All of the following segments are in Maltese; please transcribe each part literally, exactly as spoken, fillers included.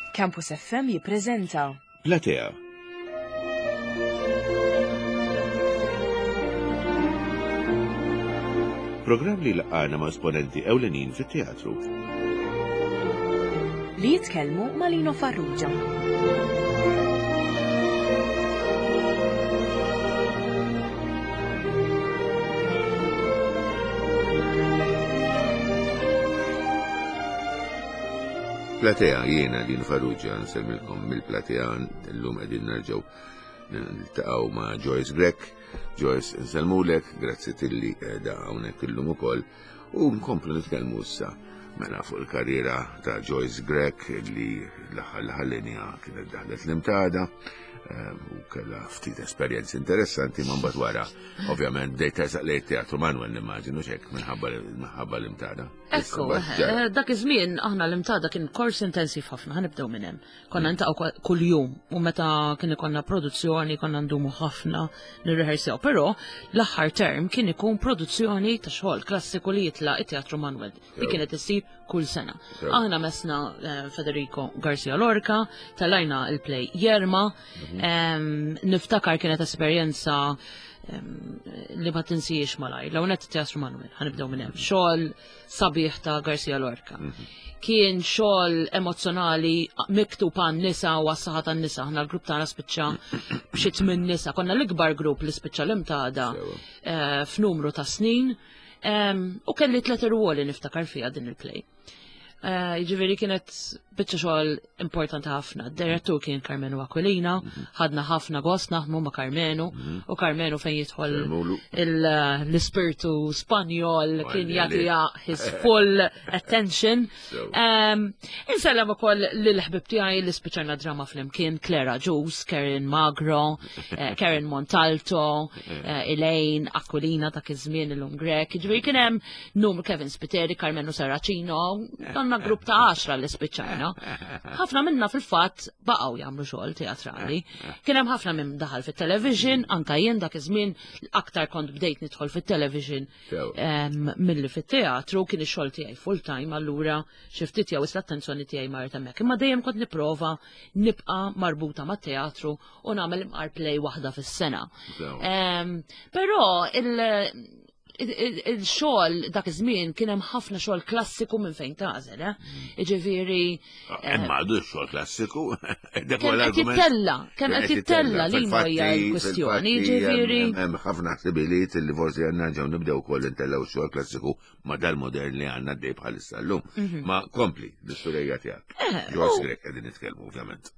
Campus F M jippreżenta Platea. Programm li laqana ma' esponenti ewlenin fit-teatru. li jitkellmu ma' Lino Farrugia. Platea, jiena Lino Farrugia, nsemmilkom mill-Platea, l-lum qegħdin nerġgħu niltaqgħu ma' Joyce Grek. Joyce, nsellmulek, grazzi tilli qiegħda hawnhekk illum ukoll, u nkomplu nitkellmu issa mela fuq il-karriera ta' Joyce Grek li l-ħallinja kienet daħlet l-imtada u kellha ftit esperjenzi interessanti ma mbagħad wara ovvjament bdejt teżaq lejn teatru Manuel nimmaġinu x'hekk minħabba l-imtada. Ekku, dak iż-żmien aħna l-imtada kien kors intensiv ħafna, ħanibdew minn hemm. Konna ntaqgħu kuljum u meta kien ikollna produzzjoni konna ndumu ħafna nirreħersew, però l-aħħar term kien ikun produzzjoni ta' xogħol klassiku li jitlaq it-Teatru Manuel li kienet issir kull sena. Aħna mesna Federico Garcia Lorca, talajna il-play Jerma, niftakar kienet esperjenza li ma tinsijiex malaj. L-għunet Teatru Manuel, ħanibdew minn hemm. Xogħol sabiħ ta' Garcia Lorca. Kien xogħol emozjonali miktub għan nisa u għas-saħħa tan-nisa. Aħna l-grupp tagħna spiċċa b'xi tmien nisa. Konna l-ikbar grupp li spiċċa l-imtada f'numru ta' snin. U kelli tliet irwoli niftakar fiha din il-play. Jiġifieri kienet biċċa xogħol importanti ħafna. D-direttur kien Carmenu Aquilina, ħadna ħafna gost naħdmu ma' Carmenu, u Carmenu fejn jidħol l-ispirtu Spanjol kien jagħtiha his full attention. Insellem ukoll lill-ħbib tiegħi li spiċċarna drama flimkien, Clara Jus, Karen Magro, Karen Montalto, Elaine Aquilina ta' iż-żmien il-lum Grek. Jiġifieri kien hemm numru Kevin Spiteri, Carmenu Saracino, għandna grupp ta' għaxra li spiċċarna. Ħafna minna fil-fatt baqgħu jagħmlu xogħol teatrali. Kien hemm ħafna minn daħal fit-television, anke jien dak iż-żmien aktar kont bdejt nidħol fit-television milli fit-teatru, kien ix-xogħol tiegħi full time, allura xi ftit jew l-attenzjoni tiegħi maret hemmhekk. Imma dejjem kont nipprova nibqa' marbuta mat-teatru u nagħmel imqar play waħda fis-sena. Però il- il-xogħol dak iż-żmien kien hemm ħafna xogħol klassiku minn fejn tażel, eh? Jiġifieri hemm m'għadux xogħol klassiku. Kemm qed jittella, kemm qed jittella li hija l-kwestjoni, jiġifieri. Hemm ħafna ħsibiliet li forsi għandna ġew nibdew ukoll intellaw xogħol klassiku ma' dal-modern li għandna dej bħalissa llum. Ma kompli l-istorja tiegħek. Joyce Grek qegħdin nitkellmu ovvjament.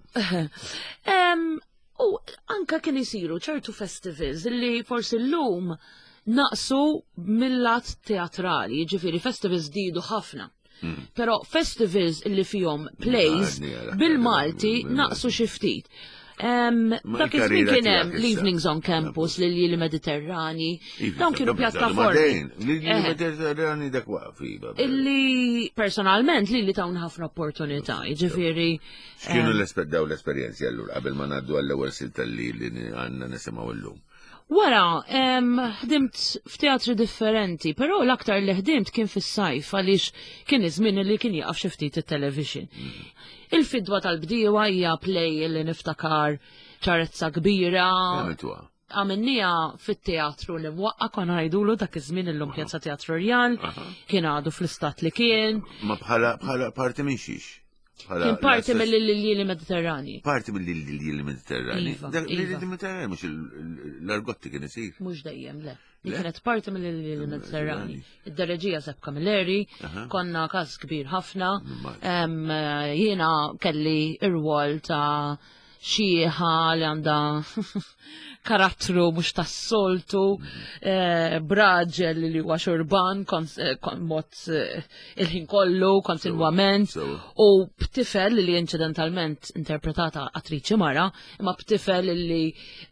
U anke kien isiru ċertu festivals li forsi llum naqsu mill-lat teatrali, ġifiri festivals didu ħafna. Pero festivals illi fihom plays bil-Malti naqsu xi ftit. Dak iż-żmien kien hemm l-Evenings on Campus lil Mediterrani, dawn kienu pjattaformi. Mediterrani dak waqfi. Illi personalment li li tawn ħafna opportunità, ġifieri. X'kienu daw l-esperjenzi allura qabel ma ngħaddu għall-ewwel silta li għandna nisimgħu llum. Wara, ħdimt f'teatri differenti, però l-aktar li ħdimt kien fis-sajf għaliex kien iż-żmien li kien jaqaf xi ftit it-television. Il-fidwa tal-bdiewa hija play li niftakar ċarezza kbira. Għamennija fit-teatru li mwaqqa kon għajdulu dak iż-żmien illum Pjazza Teatru Rjan, kien għadu fl-istat li kien. Ma bħala parti minn xiex? Kien parti mill-Lili Mediterrani. Parti mill-Lili Mediterrani. Lili Mediterrani, mux l-argotti kien isir. Mux dejjem, le. Kienet parti mill-Lili Mediterrani. Id-dereġija Sepp Camilleri, konna każ kbir ħafna. Jiena kelli ir-rwol ta' xieħa li għandha karattru mhux tas-soltu, braġel li huwa xurban mod il-ħin kollu kontinwament, u b'tifel li incidentalment interpretata attriċi mara, imma b'tifel li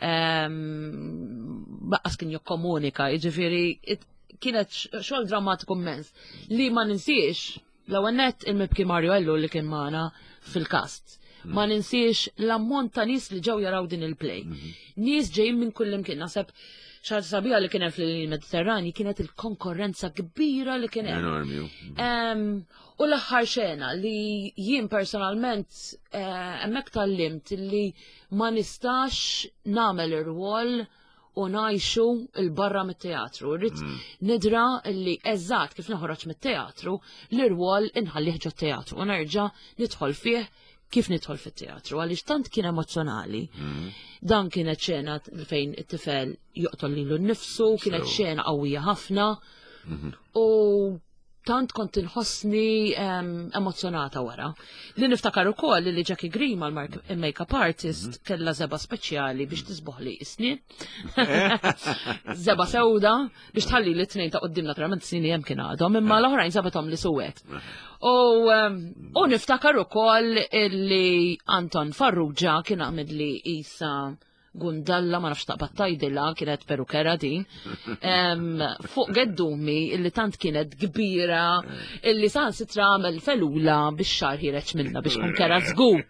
baqqas kien jokkomunika, jiġifieri kienet xogħol drammatiku immens li ma ninsiex l-ewwel nett il-mibki Mario Ellu li kien magħna fil-kast. Ma ninsiex l-ammont ta' nies li ġew jaraw din il-play. Nies ġejjin minn kullimkien, naħseb ċar sabiħa li kienet fil-Mediterrani kienet il-konkurrenza kbira li kienet. Enormi. U l-aħħar xena li jien personalment hemmhekk tallimt li ma nistax nagħmel ir-rwol u ngħixu il-barra mit-teatru. Rrid nidra li eżatt kif noħroġ mit-teatru l-irwol inħallih ġo teatru u nerġa' nidħol fih kif nidħol fit-teatru, għaliex tant kien emozjonali. Dan kienet xena fejn it-tifel joqtol lilu nnifsu, kienet xena qawwija ħafna, u tant kont inħossni emozjonata wara. Li niftakar ukoll li Jackie Grima, l-make-up artist, kellha zeba speċjali biex tisbuħ li isni. Zeba sewda biex tħalli li t-tnejn ta' qoddim naturalment snini hemm kien għadhom, imma l-oħrajn sabethom li suwed. U niftakar ukoll li Anton Farrugia kien għamid li isa Gundalla, ma nafx taqbad tajdilla, kienet perukera din, fuq geddumi illi tant kienet kbira, illi san sitra għamel felula biex xar ħireċ minna biex kun kera zgur.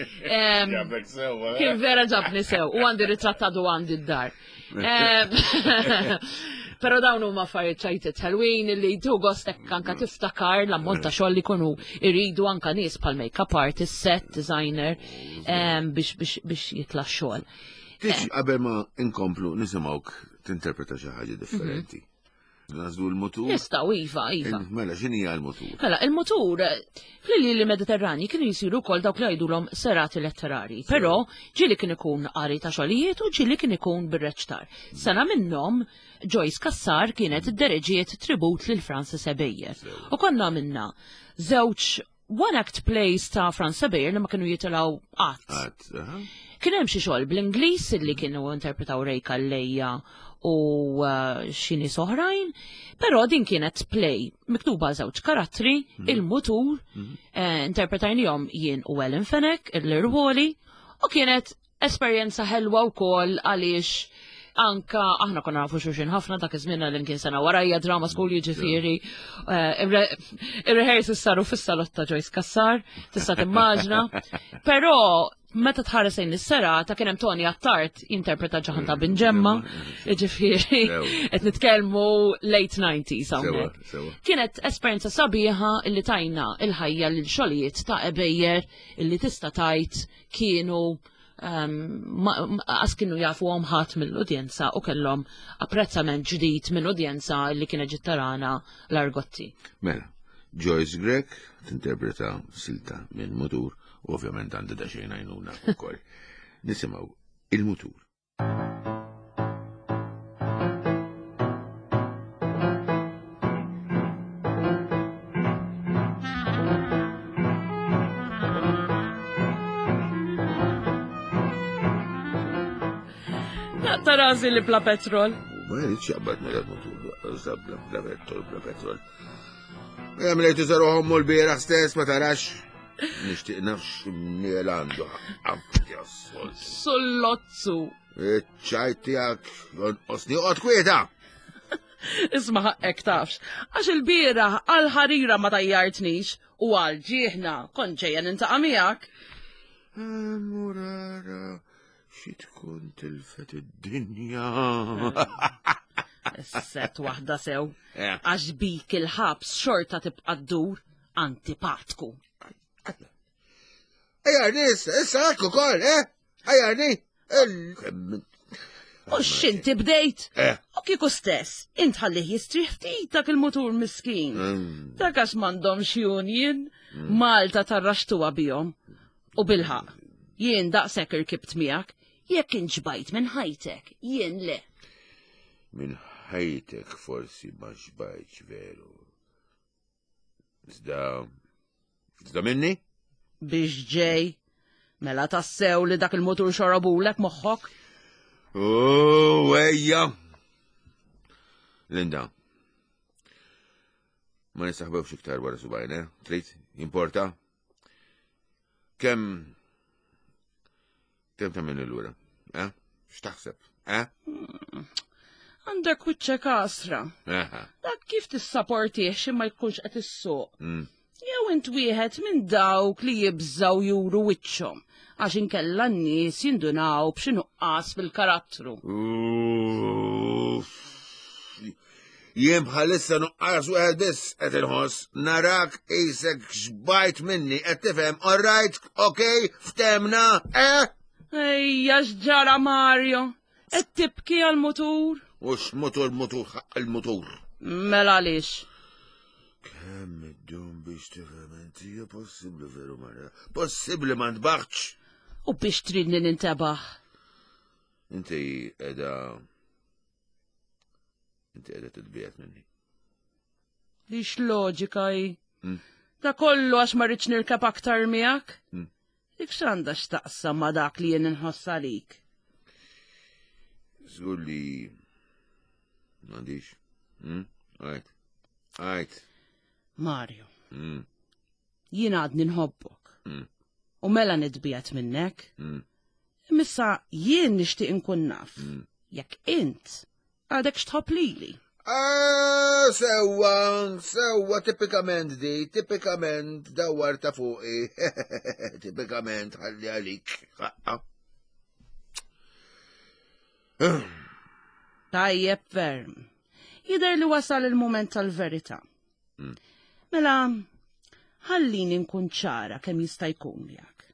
Kien vera ġabni sew, u għandi ritrattadu għandi d-dar. Pero dawn huma affarijiet ċajtet Halloween illi jdu gost hekk anka tiftakar l-ammont ta' xogħol li jkunu iridu anka nies bħal make-up artist, set designer biex jitla' xogħol. Tix, qabel ma inkomplu nisimawk tinterpreta xi ħaġa differenti. Nażlu l-mutur. Nistaw, iva, iva. Mela, x'inhija l-mutur? Mela, il-mutur fl-Illi Mediterrani kienu jisiru wkoll dawk li jgħidulhom serati letterari, però ġieli kien ikun qari ta' xogħlijiet u ġieli kien ikun bir-reċtar. Sena minnhom Joyce Kassar kienet iddereġiet tribut lil Francis Ebejjer. U konna minna żewġ one-act plays ta' Francis Ebejjer li ma kienu jitilgħu qatt. Kien hemm xi xogħol bl-Ingliż illi kienu interpretaw Rejka Lejja u xini soħrajn, però din kienet play miktuba żewġ karattri, il-mutur, interpretajnihom jien u Ellen Fenech, il-Lirwoli, u kienet esperjenza ħelwa wkoll għaliex anka aħna konna nafu xulxin ħafna dak iż-żmien li kien sena warajja drama school jiġifieri ir-rehearsals saru fis-salott ta' Joyce Kassar, tista' timmaġna, però meta tħaresejn is-sera ta' kien hemm Tony Attart interpreta ġaħan ta' Binġemma, jiġifieri qed nitkellmu late nineties hawnhekk. Kienet esperjenza sabiħa illi tajna il-ħajja lil xogħlijiet ta' Ebejjer illi tista' tajt kienu għas kienu jafu ħadd mill-udjenza u kellhom apprezzament ġdid mill-udjenza li kienet ġittarana l-argotti. Mela, Joyce Grek tinterpreta silta minn mutur, u ovvjament għandi da xejn għajnuna wkoll. Nisimgħu il-mutur. Tarazi li bla petrol. Ma jridx jaqbad mela l-mutur, zabla bla petrol, bla petrol. Għamlejt użaruħom u l-bieraħ stess ma tarax. Nishtiq nafx niel għandu. Sullozzu. ċajtijak, osni għod kwieta. Isma ħaqqek tafx, għax il-bira għal-ħarira ma tajjartnix u għal-ġieħna konċeja nintaqa miegħek. Murara, xi tkun tilfet id-dinja. Set waħda sew, għax bik il-ħabs xorta tibqa' ddur antipatku. Ejjarni, issa għakku kol, eh? Ejjarni. U xinti bdejt? U kiku stess, int ħallih jistriħ ftitak il-mutur miskin. Dak għax mandom xjunjien, Malta tarraxtuwa bijom. U bilħaq, jien daqsek irkibt miegħek, jekk inġbajt minn ħajtek, jien le. Minn ħajtek forsi ma ġbajtx veru. Iżda, iżda minni? Biex ġej, mela tassew li dak il-mutur xorabulek moħħok? Oh, ejja! Linda, ma nistaħbewx iktar wara subajn, eh? Trid, importa? Kem, kem ta' minn l-ura, eh? X'taħseb, eh? Għandek wiċċek asra. Dak kif tissapportiex imma jkunx qed issuq. jew int wieħed minn dawk li jibżaw juru wiċċhom għax inkella n-nies jindunaw b'xi nuqqas fil-karattru. Jien bħalissa nuqqas wieħed biss qed inħoss narak isek xbajt minni qed tifhem, all right, okay, ftemna, eh? Ejja x'ġara Mario, qed tibki għall-mutur? U x'mutur mutur ħaq il-mutur? Mela għaliex? Kemm id-dum biex tifhem inti hija possibbli veru Marja, possibbli ma ntbaħħx. U biex tridni nintebaħ? Inti qiegħda Inti qiegħda titbiegħed minni. Lix loġika hi. Ta' kollu għax ma rridx nirkab aktar miegħek? Dik x'għandha x'taqsam ma' dak li jien inħoss għalik? Żgur li m'għandix. Għajt. Għajt. Mario. Jien għadni nħobbok. U mela nitbiegħed minnek. Imissa jien nixtieq inkun naf. Jekk int għadek xtħobb lili. Ah, sewa, sewa, tipikament di, tipikament dawar ta' fuqi, tipikament ħalli għalik. Tajjeb ferm. Jider li wasal il-moment tal-verità. Mela, ħallini nkun ċara kemm jista' jkun miegħek.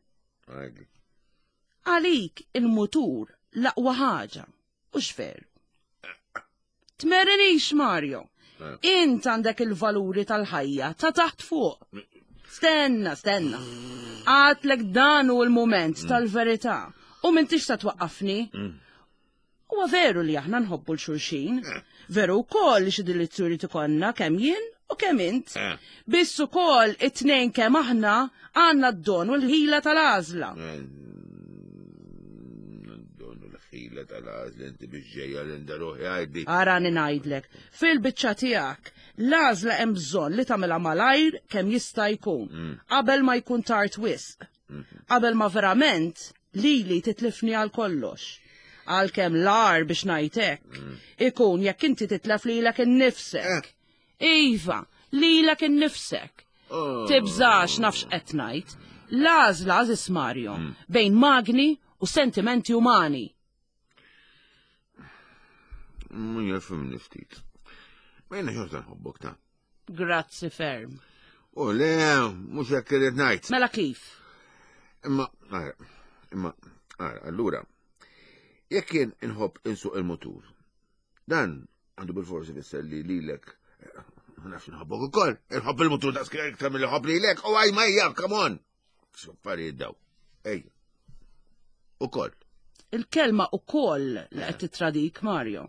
Għalik il-mutur laqwa ħaġa, u x'veru. Tmerinix, Mario. Int għandek il-valuri tal-ħajja ta' taħt fuq. Stenna, stenna. Għatlek dan u l-moment tal-verità. U m'intix ta' twaqqafni. Huwa veru li aħna nħobbu l-xulxin. Veru wkoll li xi dilizzjuri tikonna kemm jien u kemm int. Biss ukoll it-tnejn kemm aħna għandna d-don u l-ħila tal-għażla. Ħila tal-għazla inti biex ġejja l-inda ruħi għajdi. Għarani najdlek, fil-bicċa tijak, l-għazla hemm bżonn li tagħmilha malajr kemm jista' jkun, qabel ma jkun tard wisq, qabel ma verament lili titlifni għal kollox. Għalkemm l-ar biex ngħidlek, ikun jekk inti titlef lilek innifsek. Iva, lilek innifsek. Tibżax nafx qed ngħid. L-għażla Aziz Mario bejn magni u sentimenti umani. Mun jafim niftit. Mejna xorta nħobbok ta' Grazzi ferm. U le, mux jekk irrid ngħid. Mela kif? Imma, għara, imma, għara, allura, jekk jien inħobb insuq il-motur, dan għandu bil-forsi fisser li lilek, nafx nħobbok ukoll, inħobb il-motur da' skajk ta' mill ħobb lilek, u għaj majja, come on. Xaffari jiddaw. Ej, ukoll. Il-kelma ukoll li qed titradik, Mario.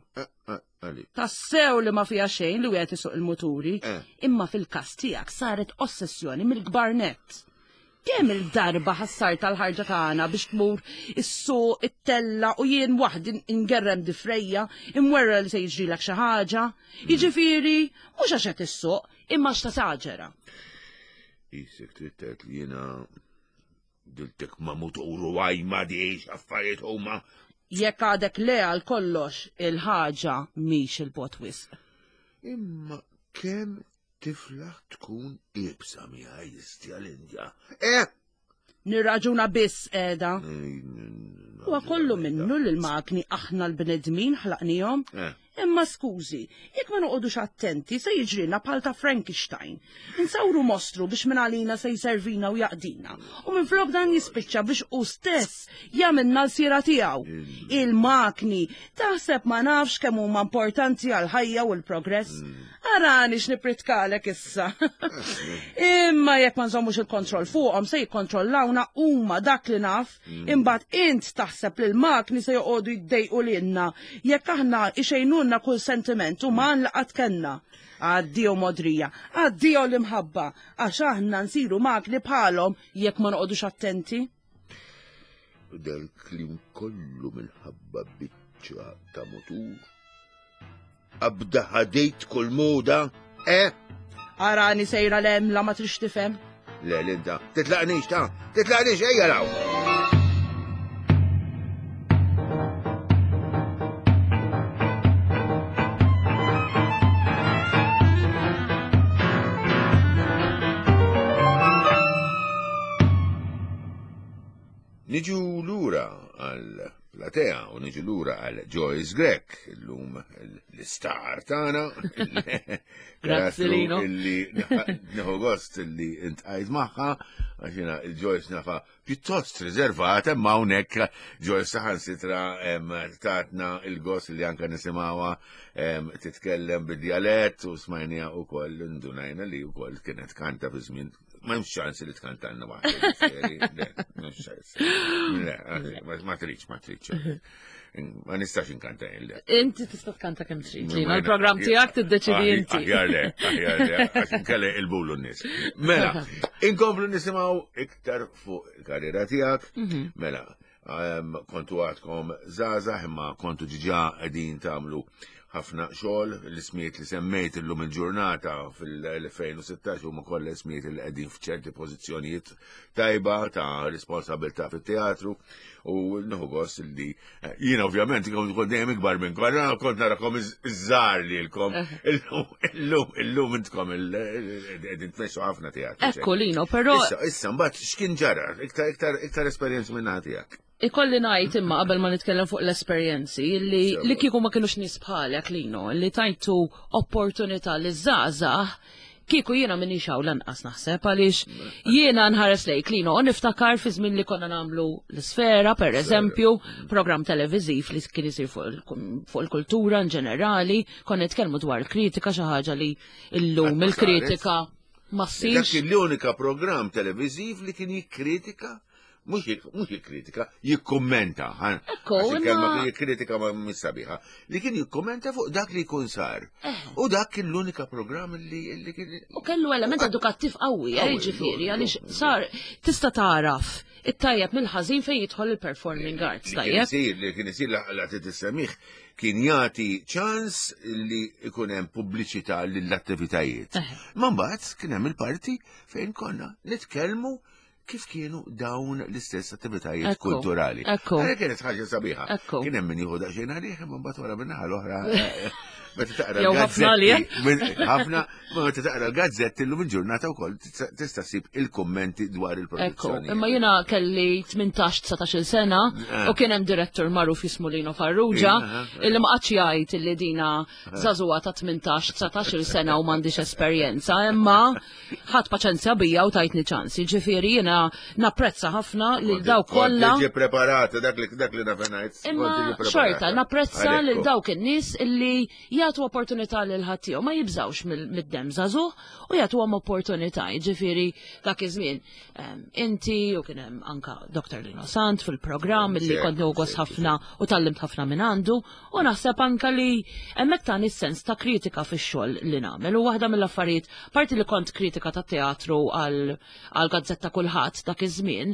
Tassew li ma fija xejn li wieħed isuq il-muturi, imma fil-każ tiegħek saret ossessjoni mill-kbar nett. Kemm il-darba ħassar tal-ħarġa tagħna biex tmur is-suq it-tella u jien waħdi ingerrem difrejja imwerra li se jiġrilek xi ħaġa. Jiġifieri mhux għax qed issuq imma x'ta saġera. Isek trid tgħid li jiena diltek ma muturu għaj ma diħx affarijiet huma. Jekk għadek le għal kollox il-ħaġa miex il-bot wisq. Imma kemm tiflaħ tkun ibsa miħaj jisti għal-Indja. Eh! Nirraġuna biss edha. Huwa kollu minnu l-magni aħna l-bnedmin ħlaqnihom. Imma skużi, jekk ma noqogħdux attenti se jiġrina bħal ta' Frankenstein. Insawru mostru biex minn għalina se jservina u jaqdina. U minn flok dan jispiċċa biex u stess jagħmilna l-sira tiegħu. Il-makni taħseb ma nafx kemm huma importanti għal ħajja u l-progress. Arani x'nipritkalek issa. Imma jekk ma nżommux il-kontroll fuqhom se jikkontrollawna huma dak li naf, imbagħad int taħseb li l-makni se joqogħdu jiddejqu lilna jekk aħna ixejnulna kull sentiment u ma nlaqat kenna. Għaddiju modrija, għaddiju l-imħabba, għax aħna nsiru makni bħalhom jekk ma noqogħdux attenti. Dal-klim kollu minħabba biċċa ta' motur. Abda ħadejt kull moda, eh? Arani sejra lem la ma trix tifhem. Le, Linda, titlaqnix ta' titlaqnix ejja raw. Niġu lura għal platea u niġu lura għal Joyce Grek, illum l-istar tagħna. Grazzi Lino. Illi neħu gost illi intqajt magħha għax jiena il-Joyce nafa pjuttost riservata, ma hawnhekk Joyce saħansitra tatna il-gost li anke nisimgħuha titkellem bid-dialett u smajnija wkoll indunajna li wkoll kienet kanta fi żmien ma hemm ċans li tkantanna waħda. Ma tridx, ma tridx. Ma nistax inkanta illa. Inti tista' tkanta kemm trid. Lina l-programm tiegħek tiddeċidi inti. Aħjar le, aħjar le, għax inkelle il-bulu n-nies. Mela, inkomplu nisimgħu iktar fuq il-karriera tiegħek. Mela, kontu għadkom żgħażagħ imma kontu ġiġa qegħdin tagħmlu ħafna xogħol, l-ismijiet li semmejt illum il-ġurnata fil-elfejn u sittax huma kollha ismijiet li qegħdin f'ċerti pożizzjonijiet tajba ta' responsabilità fit-teatru u nieħu gost li jiena ovvjament kont dejjem ikbar minn korra kont narakom iż-żgħar lilkom illum illum intkom qegħdin tmexxu ħafna teatru. Ekku Lino, però Issa issa mbagħad x'kien ġara iktar iktar iktar esperjenza minn tiegħek. Ikolli ngħid imma qabel ma nitkellem fuq l-esperjenzi li li kieku ma kinux nies bħalek Lino, li tajtu opportunità li żgħażagħ kieku jiena minix hawn lanqas naħseb għaliex jiena nħares lejk Lino u niftakar fi żmien li konna nagħmlu l-Sfera pereżempju, programm televiżiv li kien isir fuq il-kultura in ġenerali, konna nitkellmu dwar il-kritika xi ħaġa li llum il-kritika ma ssirx. Dak l-unika programm televiżiv li kien jikkritika mux jikkritika, jikkommenta. Kelma jikkritika ma misabiħa. Li kien jikkommenta fuq dak li jkun sar. U dak kien l-unika programm li kien. U kellu element edukattiv qawwi, ġifieri, għaliex sar tista' taraf it-tajjeb mill-ħażin fejn jidħol il-performing arts tajjeb. Li kien isir laqgħet tissemih kien jagħti ċans li jkun hemm pubbliċità lill-attivitajiet. Ma mbagħad kien hemm il-parti fejn konna nitkellmu kif kienu dawn l-istess attivitajiet kulturali. Għalek kienet ħaġa sabiħa. Kien hemm min jieħu daqsxejn għalih, imma mbagħad wara min-naħa l-oħra meta taqra l-gazzetti. Ħafna, meta taqra l-gazzetti llum il-ġurnata wkoll tista' ssib il-kummenti dwar il-produzzjoni. Imma jiena kelli tmintax tsatax-il sena u kien hemm direttur magħruf jismu Lino Farrugia illi ma qatx jgħid illi dina żagħżugħa ta' tmintax tsatax-il sena u m'għandix esperjenza, imma ħadd paċenzja bija u tajtni ċans. Jiġifieri jiena napprezza ħafna lil dawk kollha. Tiġi preparata dak li dak li nafenajt. Imma xorta napprezza lil dawk in-nies illi jagħtu opportunità lil ħaddieħor ma jibżawx mid-demm żagħżugħ u jagħtuhom opportunità. Jiġifieri dak iż-żmien inti u kien hemm anke Doktor Lino Sant fil-programm illi kont nogos ħafna u tallimt ħafna minn għandu u naħseb anke li hemmhekk tani s-sens ta' kritika fix-xogħol li nagħmel u waħda mill-affarijiet parti li kont kritika tat-teatru għal gazzetta kulħadd dak iż-żmien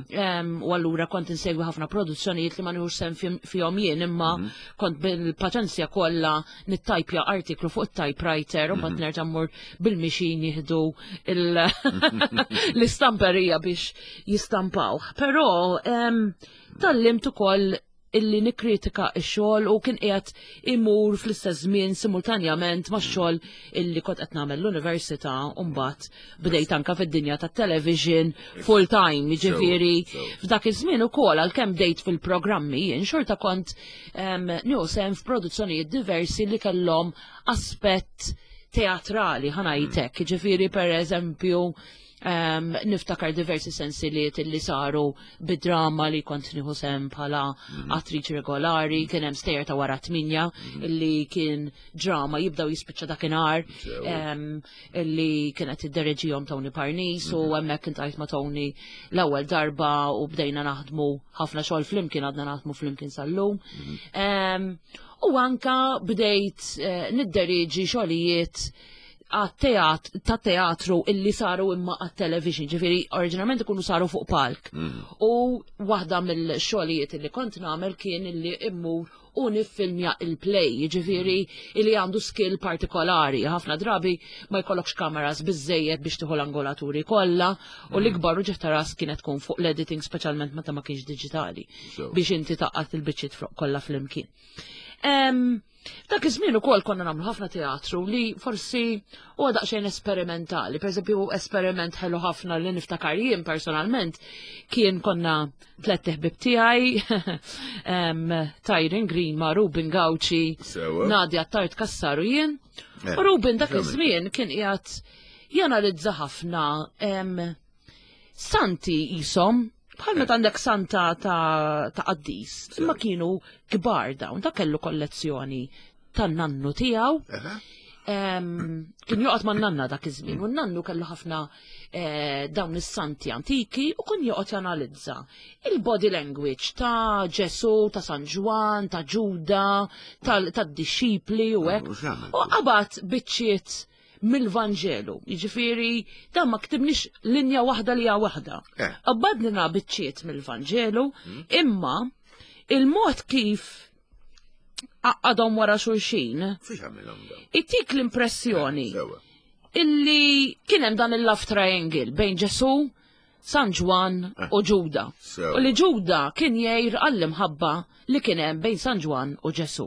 u allura kont insegwi ħafna produzzjonijiet li ma nieħux sehem fihom jien imma kont bil-paċenzja kollha nittajpja artiklu fuq it-typewriter u mbagħad nerġa' mmur bil-mixin jieħdu l-istamperija biex jistampawh. Però tallimt ukoll illi nikkritika x-xogħol u kien qiegħed imur fl-istess żmien simultanjament max-xogħol illi kont qed nagħmel l-università u mbagħad bdejt anke fid-dinja tat-television full time, jiġifieri f'dak iż-żmien ukoll għalkemm bdejt fil-programmi jien xorta kont nieħu sehem f'produzzjonijiet diversi li kellhom aspett teatrali ħanajtek, jiġifieri pereżempju niftakar diversi sensiliet li saru bid-drama li kont nieħu sehem bħala attriċi regolari, kien hemm stejjer ta' wara tminja illi kien drama jibdew jispiċċa dakinhar illi kienet iddereġihom Tony Parnis u hemmhekk kien tajt ma' Tony l-ewwel darba u bdejna naħdmu ħafna xogħol flimkien għadna naħdmu flimkien sal-lum. U anka bdejt niddereġi xogħlijiet ta' teatru illi saru imma għat-television, ġifiri oriġinalment ikunu saru fuq palk. U waħda mill-xogħlijiet illi kont nagħmel kien illi immur u niffilmja il-play, ġifiri illi għandu skill partikolari. Ħafna drabi ma jkollokx kameras biżejjed biex tieħu l-angolaturi kollha u l-ikbar u ġeftaras kienet tkun fuq l-editing speċjalment meta ma kienx diġitali biex inti taqqat il-biċċiet kollha flimkien. dak iż-żmien ukoll konna nagħmlu ħafna teatru li forsi huwa daqsxejn esperimentali. Pereżempju esperiment ħelu ħafna li niftakar jien personalment kien konna tliet ħbib tiegħi Tyrin Grima, Ruben Gawci, Nadia Tart Kassaru jien. U Ruben dak iż-żmien kien qiegħed janalizza ħafna santi qishom bħal meta għandek santa ta' qaddis, imma kienu kbar dawn, ta' kellu kollezzjoni tan-nannu tiegħu. Kien joqgħod man-nanna dak iż-żmien, u n-nannu kellu ħafna dawn is-santi antiki u kien joqgħod janalizza il-body language ta' Ġesu, ta' San Ġwan, ta' Ġuda, tad-dixxipli u hekk. U qabad biċċiet mill-Vanġelu, jiġifieri dan ma ktibniex linja waħda li hija waħda. Qabbadna biċċiet mill-Vanġelu, imma il-mod kif għadhom wara xulxin ittik l-impressjoni illi kien hemm dan il-love triangle bejn Ġesu, San Ġwan u Ġuda. U li Ġuda kien jgħid għall-imħabba li kien hemm bejn San Ġwan u Ġesu.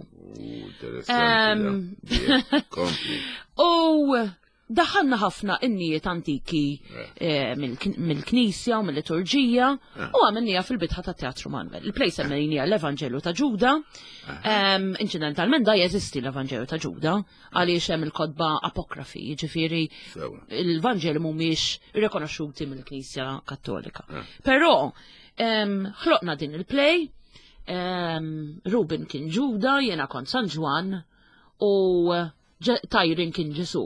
U daħanna ħafna innijiet antiki mill-Knisja u mill-liturġija u għamennija fil-bitħa ta' Teatru Manuel. Il-plej semmejnija l-Evanġelu ta' Ġuda. Incidentalment da jeżisti l-Evanġelu ta' Ġuda għaliex hemm il-kodba apokrafi, jiġifieri l-Evanġelu mhumiex irrikonoxxuti mill-Knisja Kattolika. Però ħloqna din il-plej. Ruben kien Ġuda, jena kont San Ġwan u Tyrin kien Ġesu.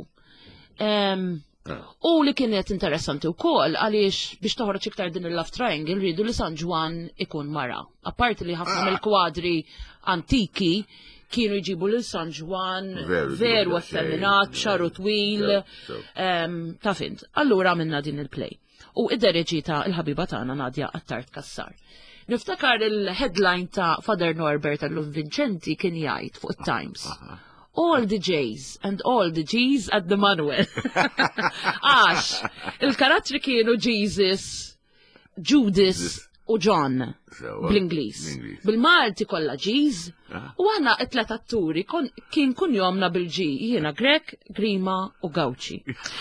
U li kienet interessanti wkoll għaliex biex toħroġ iktar din il-love triangle rridu li San Ġwan ikun mara. Apparti li ħafna mill-kwadri antiki kienu jġibu lil San Ġwan veru effeminat, xaru twil, ta' fint. Allura minna din il-play. U id-dereġita il-ħabiba tagħna Nadia Tart Kassar. Niftakar il-headline ta' Father Norbert Allum Vincenti kien jgħid fuq it-Times. All the J's and all the G's at the Manuel. Għax, il-karattri kienu Jesus, Judas u John bl-Inglis. Bil-Malti kollha G's u għanna it-tlet atturi kien kun jomna bil-G, jiena Grek, Grima u Gawci.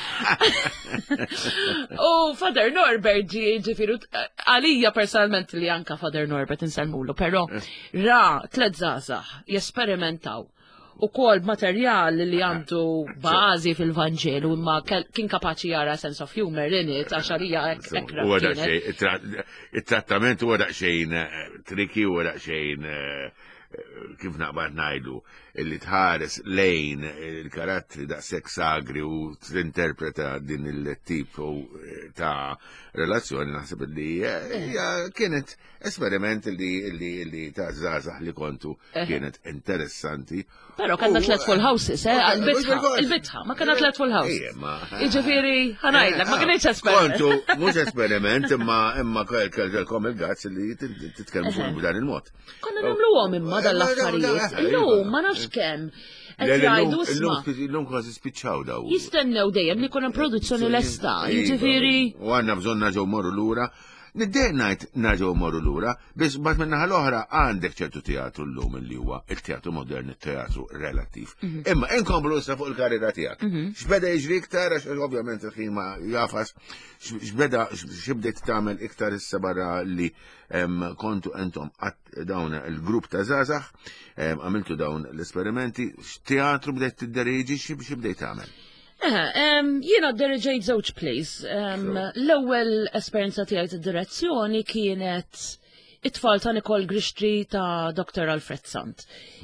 U Father Norbert ġi ġifiru għalija personalment li anka Father Norbert inselmulu, pero ra tlet zazax jesperimentaw u kol materjal li għandu bazi fil-Vanġelu imma kien kapaċi jara sense of humor in it għaxarija ekra. Il-trattament u għadaqxejn triki u għadaqxejn kif naqbad najdu illi tħares lejn il-karattri da' seks agri u t-interpreta din il-tip ta' relazzjoni naħseb li kienet esperiment li ta' zazax li kontu kienet interessanti. Pero kanna tlet full houses, il-bitħa, ma kanna tlet full houses. Iġifiri, ħanajdlek, ma kienx esperiment. Kontu, mux esperiment, imma kelkom il-gazz li titkellmu fuq b'dan il-mod. Konna namlu għom imma dal-affarijiet. Illum, ma nafx kemm. L-lum kważi spiċċaw daw. Jistennew dejjem li kuna produzzjoni l-esta, jiġifieri. U għanna bżonn naġgħu morru lura. Niddej ngħid naġgħu morru lura, biex bad minnaħa l-oħra għandek ċertu teatru llum li huwa il-teatru modern, il-teatru relattiv. Imma inkomplu issa fuq il-karriera tiegħek. X'beda jiġri iktar għax ovvjament il-ħin ma jafas, x'beda x'ibdejt tagħmel iktar issa barra li kontu entom dawn il-grupp ta' żgħażagħ, għamiltu dawn l-esperimenti, x'teatru bdejt tiddereġi x'ibdejt tagħmel? Jiena d-dereġejt żewġ plays. L-ewwel esperjenza tiegħi tad-direzzjoni kienet it-tfal ta' Nicole Gristri ta' Doktor Alfred Sant.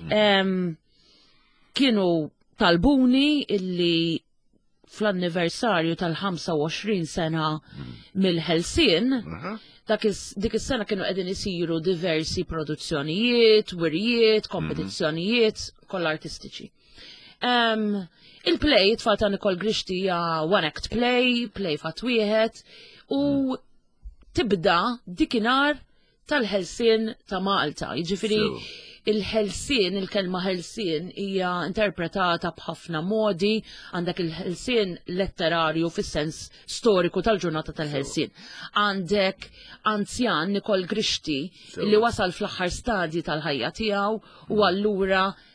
Kienu talbuni illi fl-anniversarju tal-ħamsa u għoxrin sena mill-Ħelsien, dik is-sena kienu qegħdin isiru diversi produzzjonijiet, wirjiet, kompetizzjonijiet, kollha artistiċi. Il-play, it-tfal ta' Nicole Gristri hija one act play, play fat wieħed, u tibda dikinhar tal-Ħelsien ta' Malta. Jiġifieri il-Ħelsien, il-kelma Ħelsien hija interpretata b'ħafna modi, għandek il-Ħelsien letterarju fis-sens storiku tal-ġurnata tal-Ħelsien. Għandek anzjan Nicole Gristri li wasal fl-aħħar stadji tal-ħajja tiegħu u allura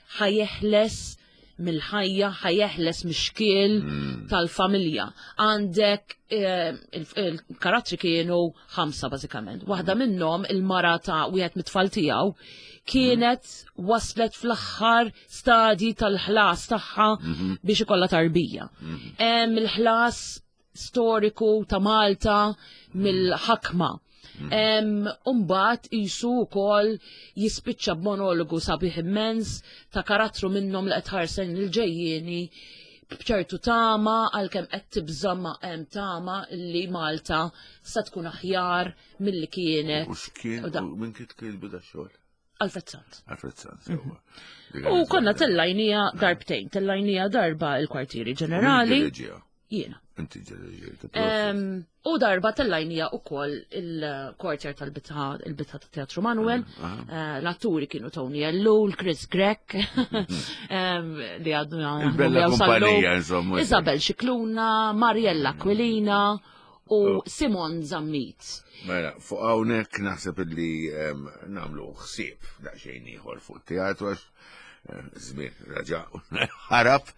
ħajeħles mill-ħajja, ħajeħles mix-xkiel tal-familja. Għandek il-karattri kienu ħamsa bażikament. Waħda minnhom il-mara ta' wieħed mit-tfal tiegħu kienet waslet fl-aħħar stadji tal-ħlas tagħha biex ikollha tarbija. Hemm il-ħlas storiku ta' Malta mill-ħakma. Umbat jisu wkoll jispiċċa b'monologu sabiħ immens ta' karattru minnhom li qed ħarsen il-ġejjieni b'ċertu tama għalkemm qed tibżamma hemm tama li Malta sa tkun aħjar milli kienet. U x'kien minn kien kien bida xogħol? Alfred Sant. Alfred Sant. U konna tellajnija darbtejn, tellajnija darba il-kwartieri ġenerali. Jiena. Inti ġenerali. U darba tellajnija u koll il-kwartier tal-bitħa il-bitħa ta' Teatru Manuel, l-atturi kienu Tony Ellu, l-Chris Grek, li għaddu il-bella kumpanija, insomma. Isabel Xikluna, Mariella Aquilina u Simon Zammit. Mela, fuq hawnhekk naħseb li nagħmlu ħsieb daqsxejn ieħor fuq teatru għax żmien raġa' ħarab.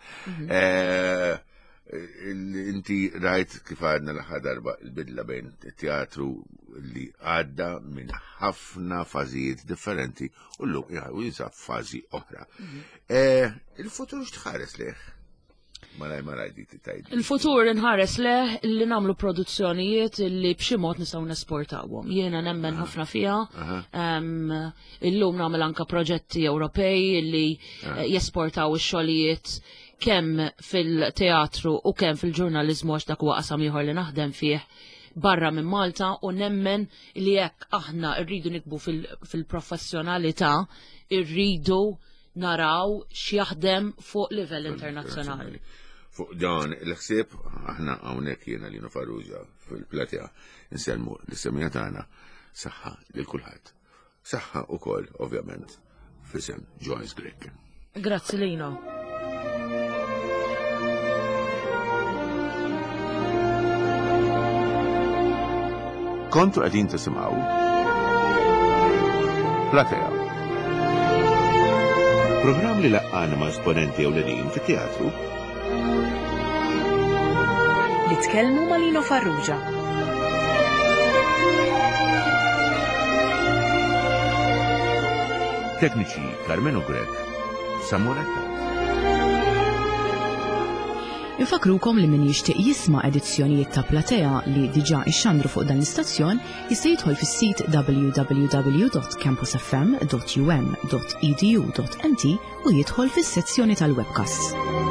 Inti rajt kif għadna l-aħħar darba il-bidla bejn teatru li għadda minn ħafna fażijiet differenti u llum jinsab fażi oħra. Il-futur x'tħares leħ? Malaj malaj di titajd. Il-futur inħares leħ li namlu produzzjonijiet li b'xi mod nistgħu nesportawhom. Jiena nemmen ħafna fiha. Illum nagħmel anke proġetti Ewropej li jesportaw ix-xogħlijiet kemm fil-teatru u kemm fil-ġurnaliżmu għax dak huwa qasam ieħor li naħdem fih barra minn Malta u nemmen li jekk aħna rridu nikbu fil-professjonalità irridu naraw x'jaħdem fuq livell internazzjonali. Fuq dan il-ħsieb aħna hawnhekk jiena Lino Farrugia fil-platea insellmu l-issemija tagħna saħħa lil kulħadd. Saħħa wkoll ovvjament f'isem Joyce Grek. Grazzi Lino. Kontu għedin tisimaw Platea. Program li laqqana ma' esponenti ewlenin fi teatru li tkellmu ma' Lino Farrugia. Tekniċi Carmenu Grek, Samuretta. Infakrukom li min jixtieq jisma' edizzjonijiet ta' Platea li diġà ixxandru fuq dan l-istazzjon jista' jidħol fis-sit w w w dot campus f m dot u m dot e d u dot n t u jidħol fis-sezzjoni tal-webcasts.